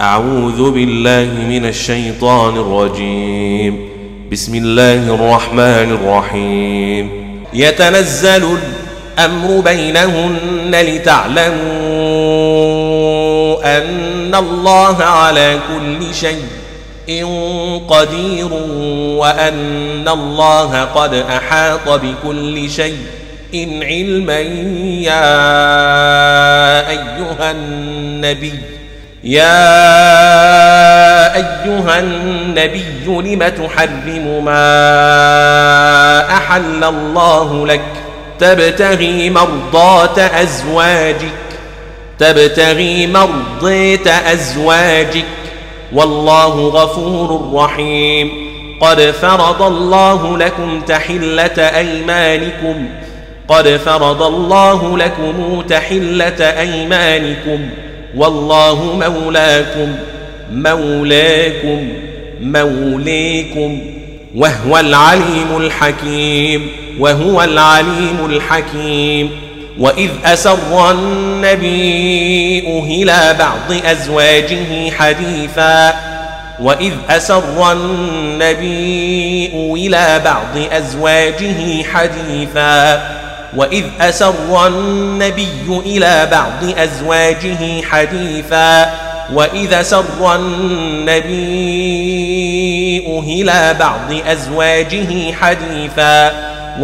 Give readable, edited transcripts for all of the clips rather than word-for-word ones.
أعوذ بالله من الشيطان الرجيم. بسم الله الرحمن الرحيم. يتنزل الأمر بينهن لتعلموا أن الله على كل شيء قدير وأن الله قد أحاط بكل شيء علما. يا أيها النبي لم تحرم ما أحل الله لك تبتغي مرضات أزواجك والله غفور رحيم. قد فرض الله لكم تحلة أيمانكم والله مولاكم وهو العليم الحكيم. وإذ أسر النبي إلى بعض أزواجه حديثا وإذا سر النبي إلى بعض أزواجه حديثا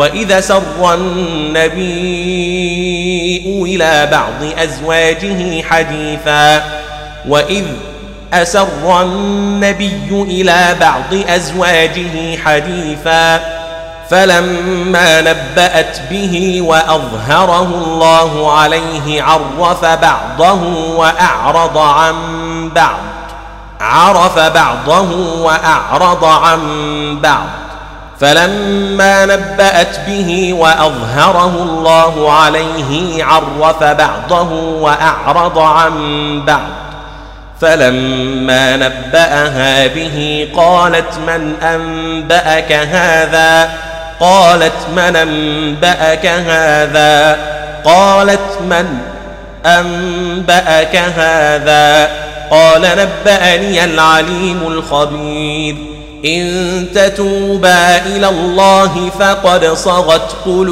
فلما نبأت به وأظهره الله عليه عرف بعضه وأعرض عن بعض. فلما نبأت به وأظهره الله عليه عرف بعضه وأعرض عن بعض. فلما نبأها به قالت من أنبأك هذا؟ قال نبأني العليم الخبير. إن تتوبا إلى الله فقد صغت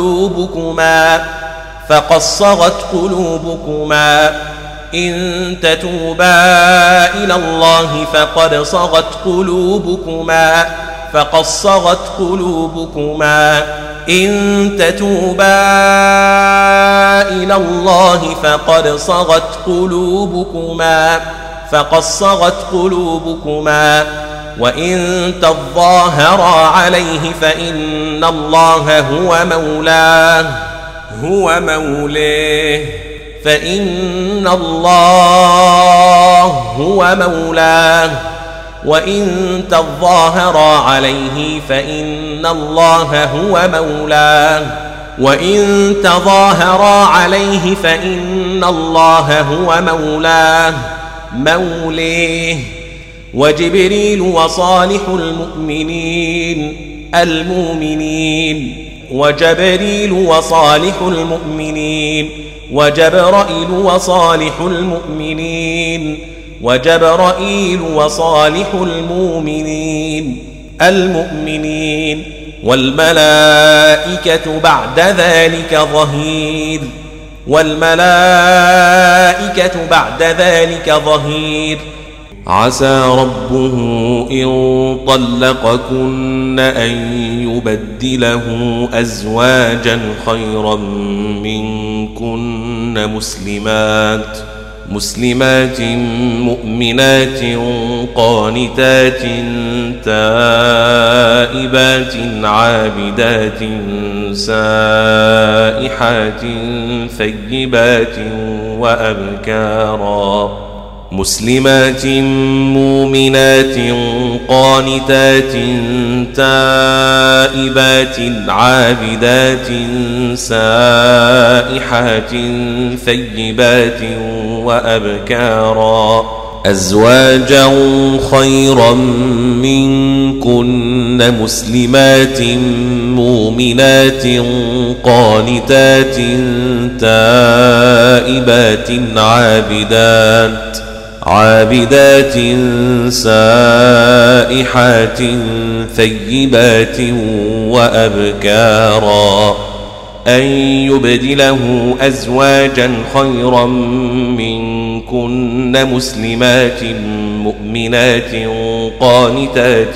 قلوبكما وإن تظاهرا عليه فإن الله هو مولاه وإن تظاهرا عليه فإن الله هو موليه. وجبريل وصالح المؤمنين وجبرائيل وصالح المؤمنين والملائكة بعد ذلك ظهير. عسى ربه إن طلقكن أن يبدله أزواجا خيرا منكن مسلمات مؤمنات قانتات تائبات عابدات سائحات ثيبات وأبكارا. مسلمات مؤمنات قانتات تائبات عابدات سائحات ثيبات وأبكارا. أزواجا خيرا منكن مسلمات مؤمنات قانتات تائبات عابدات سائحات ثيبات وأبكارا أن يبدله أزواجا خيرا منكن مسلمات مؤمنات قانتات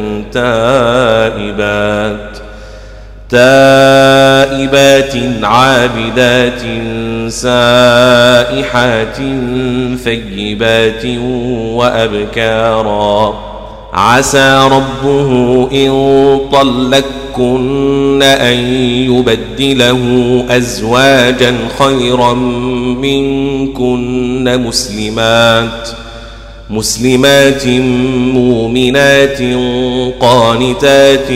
تائبات عابدات سائحات ثيبات وأبكارا عسى ربه إن طلقكن أن يبدله أزواجا خيرا منكن مسلمات مؤمنات قانتات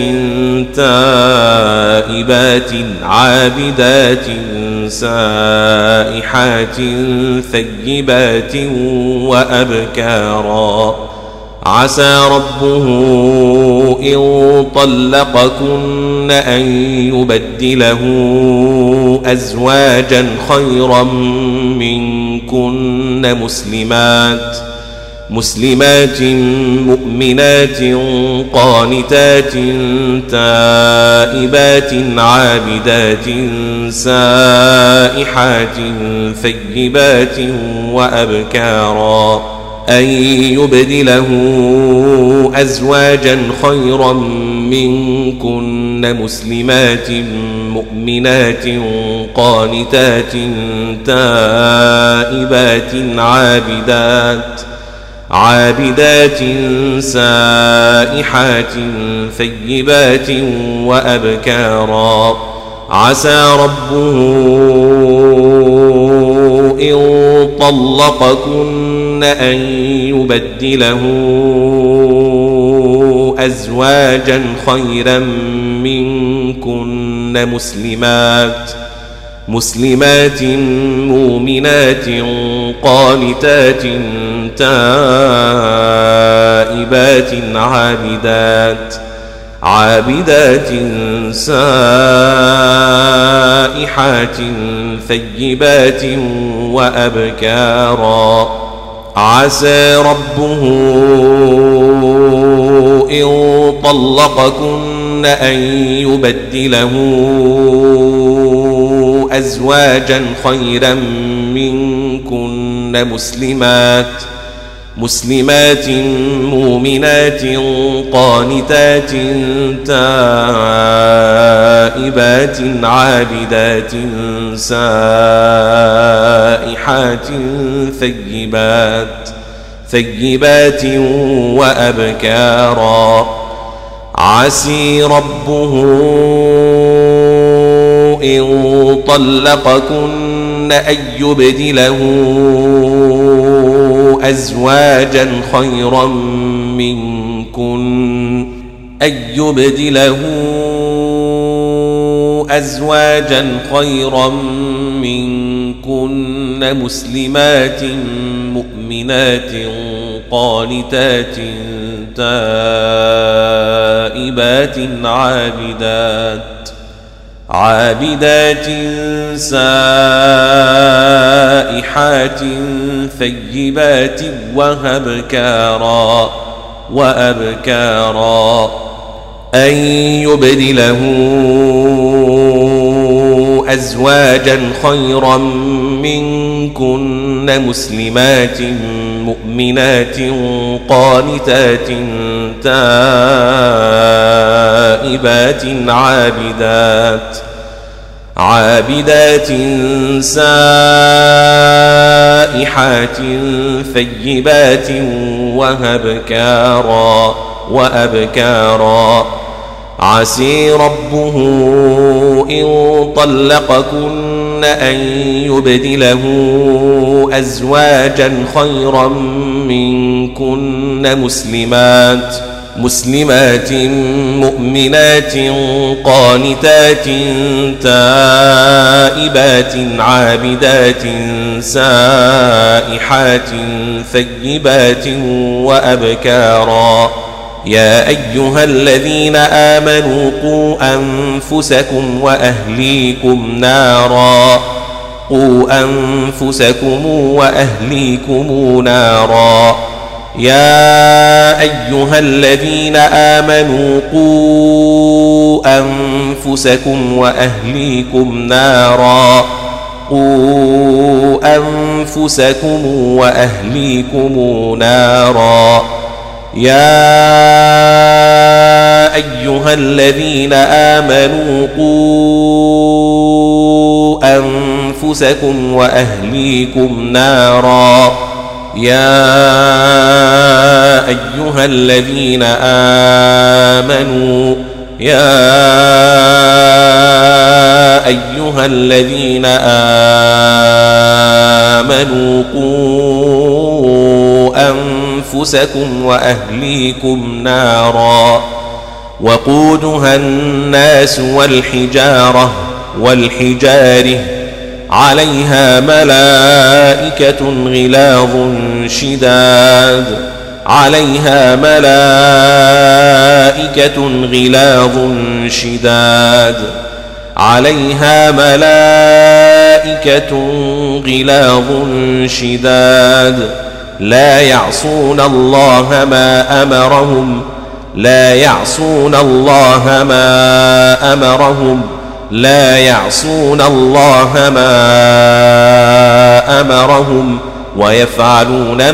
تائبات عابدات سائحات ثيبات وأبكارا عسى ربه إن طلقكن أن يبدله أزواجا خيرا منكن مسلمات مؤمنات قانتات تائبات عابدات سائحات ثيبات وأبكارا أن يبدله أزواجا خيرا منكن مسلمات مؤمنات قانتات تائبات عابدات سائحات ثيبات وأبكارا عسى ربه إن طلقكن أن يبدله أزواجا خيرا منكن مسلمات مؤمنات قانتات تائبات عابدات سائحات ثيبات وأبكارا عسى ربه إن طلقكن أن يبدله أزواجا خيرا منكن مسلمات مؤمنات قانتات تائبات عابدات سائحات ثيبات وأبكارا عسى ربه إن طلقكن أن يبدله أزواجا خيرا منكن مسلمات مؤمنات قانتات تائبات عابدات سائحات ثيبات وأبكارا أن يبدله أزواجا خيرا منكن مسلمات مؤمنات قانتات تائبات عابدات سائحات ثيبات وأبكارا عسى ربه إن طلقكن أن يبدله أزواجا خيرا منكن مسلمات مؤمنات قانتات تائبات عابدات سائحات ثيبات وأبكارا يا أيها الذين آمنوا قوا أنفسكم وأهليكم نارا قوا أنفسكم وأهليكم نارا يا أيها الذين آمنوا قوا أنفسكم وأهليكم نارا قوا أنفسكم وأهليكم نارا يا أيها الذين آمنوا قوا أنفسكم وأهليكم نارا يا أيها الذين آمنوا قوا أنفسكم وأهليكم نارا وقودها الناس والحجارة عليها ملائكة غلاظ شداد لا يعصون الله ما أمرهم ويفعلون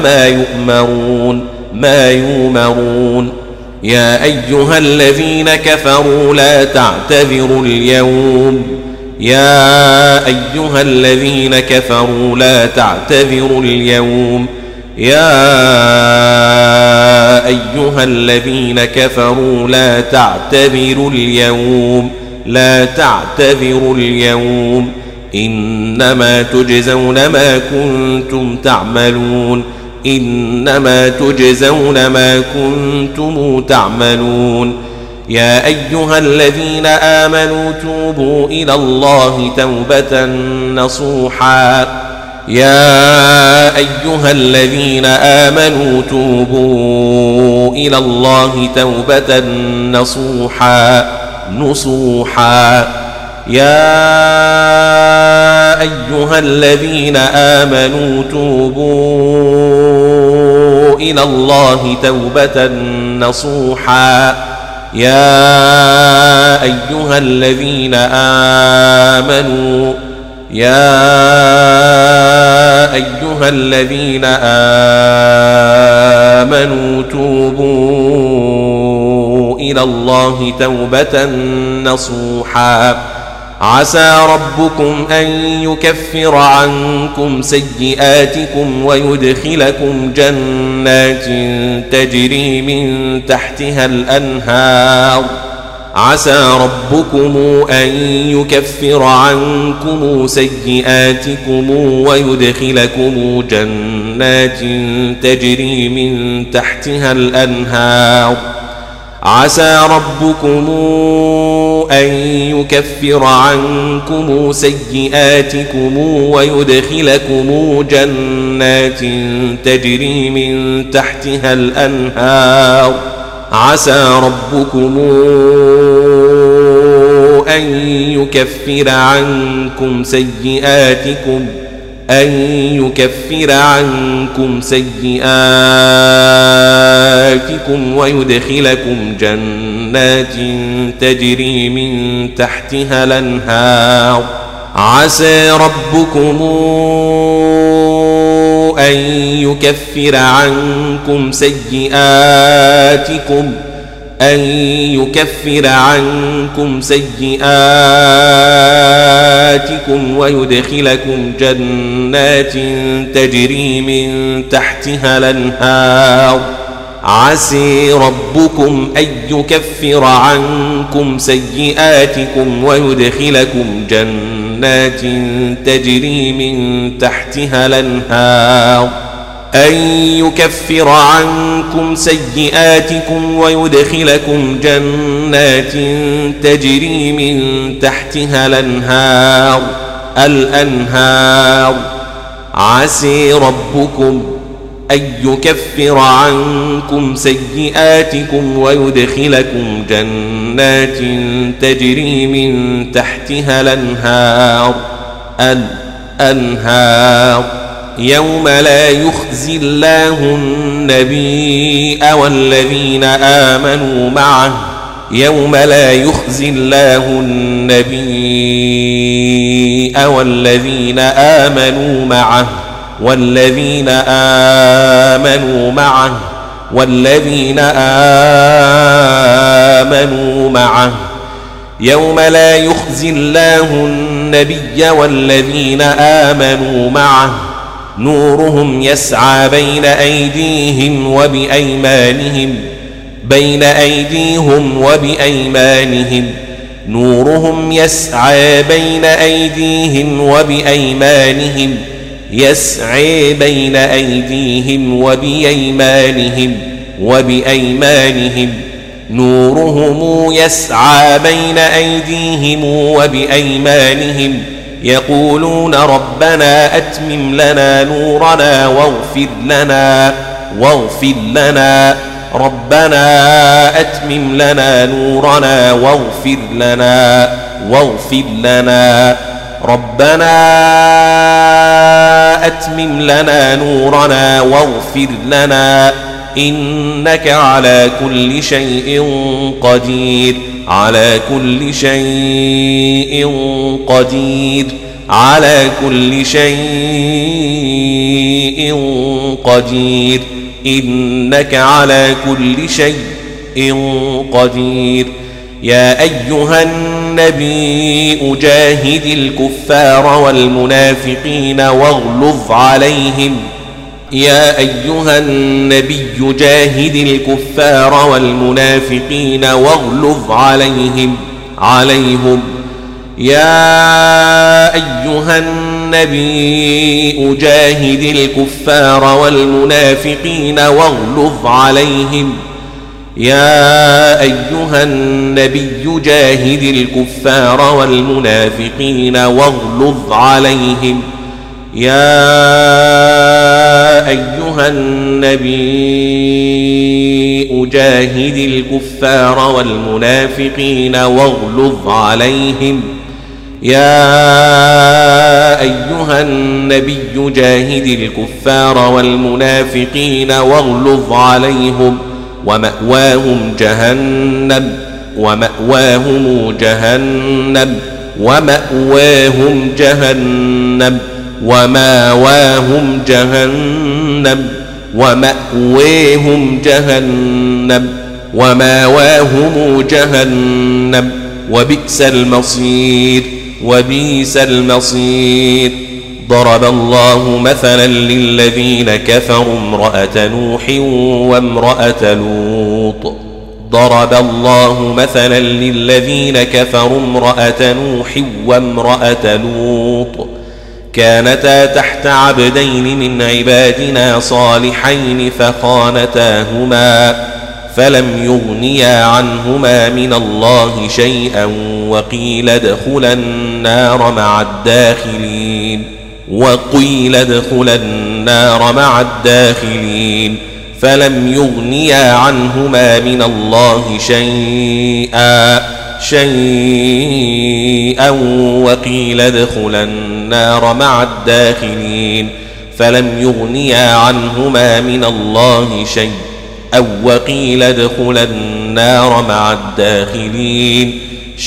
ما يؤمرون يا أيها الذين كفروا لا تعتذروا اليوم لا تعتذروا اليوم إنما تجزون ما كنتم تعملون يا أيها الذين آمنوا توبوا إلى الله توبة نصوحا عسى ربكم أن يكفر عنكم سيئاتكم ويدخلكم جنات تجري من تحتها الأنهار عسى ربكم أن يكفر عنكم سيئاتكم ويدخلكم جنات تجري من تحتها الأنهار ويدخلكم جنات تجري من تحتها الأنهار عسى ربكم أن يكفر عنكم سيئاتكم ويدخلكم جنات تجري من تحتها الأنهار عسى ربكم أن يكفر عنكم سيئاتكم ويدخلكم جنات تجري من تحتها الأنهار عسى ربكم أن يكفر عنكم سيئاتكم ويدخلكم جنات تجري من تحتها الأنهار أنهار يوم لا يخزي الله النبي والذين آمنوا معه يوم لا يخزي الله النبي والذين آمنوا معه والذين آمنوا معه يوم لا يخزي الله النبي والذين آمنوا معه نورهم يسعى بين أيديهم وبأيمانهم نورهم يسعى بين أيديهم وبأيمانهم نورهم يسعى بين أيديهم وبأيمانهم يقولون ربنا أتمم لنا نورنا واغفر لنا ربنا أتمم لنا نورنا واغفر لنا ربنا أتمم لنا نورنا واغفر لنا إنك على كل شيء قدير على كل شيء قدير إنك على كل شيء قدير يا أيها النبي جاهد الكفار والمنافقين واغلظ عليهم يا أيها النبي جاهد الكفار والمنافقين واغلظ عليهم يا أيها النبي جاهد الكفار والمنافقين واغلظ عليهم يا أيها النبي جاهد الكفار والمنافقين واغلظ عليهم يا أيها النبي جاهد الكفار والمنافقين واغلظ عليهم يا أيها النبي جاهد الكفار والمنافقين واغلظ عليهم ومأواهم جهنم ومأواهم جهنم وبئس المصير ضرب الله مثلا للذين كفروا امرأة نوح وامرأة لوط ضرب الله مثلا للذين كفروا امرأة نوح وامرأة لوط كانتا تحت عبدين من عبادنا صالحين فخانتاهما فلم يغنيا عنهما من الله شيئا وقيل ادخلا النار مع الداخلين فلم يغنيا عنهما من الله شيئا وقيل ادخلا النار مع الداخلين فلم يغنيا عنهما من الله شيئا وقيل ادخلا النار مع الداخلين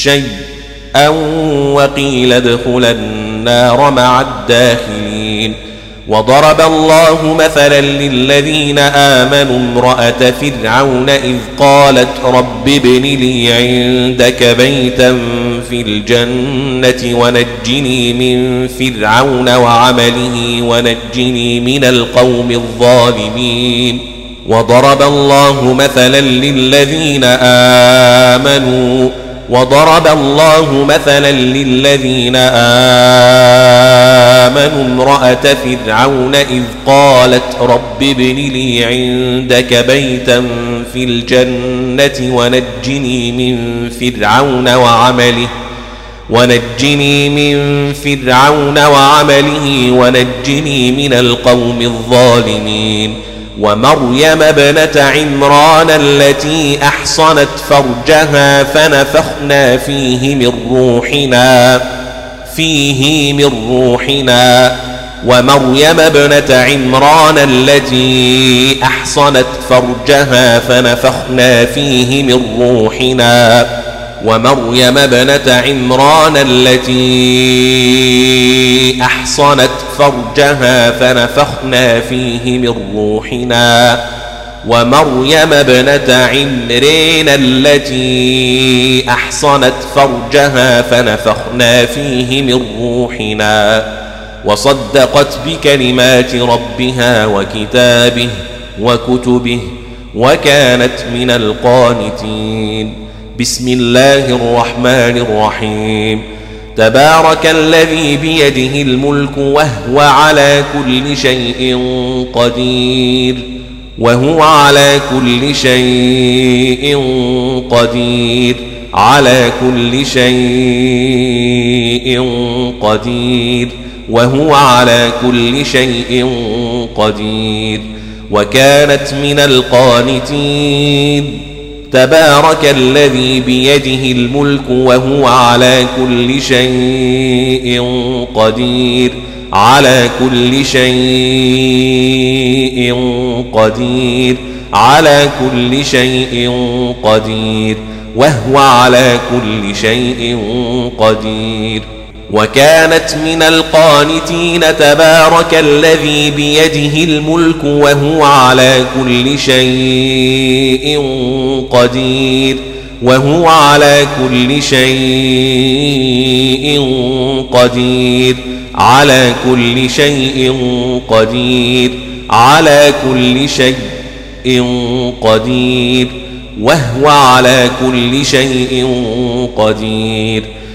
وضرب الله مثلا للذين آمنوا امرأة فرعون إذ قالت رب ابن لي عندك بيتا في الجنة ونجني من فرعون وعمله ونجني من القوم الظالمين وضرب الله مثلا للذين آمنوا امرأة فرعون إذ قالت رب ابن لي عندك بيتا في الجنة ونجني من فرعون وعمله ونجني من القوم الظالمين ومريم ابنة عمران التي أحصنت فرجها فنفخنا فيه فيه من روحنا ومريم ابنة عمران التي أحصنت فرجها فنفخنا فيه من روحنا ومريم ابنة عمران التي أحصنت فرجها فنفخنا فيه من روحنا ومريم ابنة عمران التي أحصنت فرجها فنفخنا فيه من روحنا وصدقت بكلمات ربها وكتابه وكتبه وكانت من القانتين. بسم الله الرحمن الرحيم. تبارك الذي بيده الملك وهو على كل شيء قدير وهو على كل شيء قدير على كل شيء قدير وهو على كل شيء قدير وكانت من القانتين. تبارك الذي بيده الملك وهو على كل شيء قدير على كل شيء قدير على كل شيء قدير وهو على كل شيء قدير وكانت من القانتين. تبارك الذي بيده الملك وهو على كل شيء قدير وهو على كل شيء قدير على كل شيء قدير على كل شيء قدير وهو على كل شيء قدير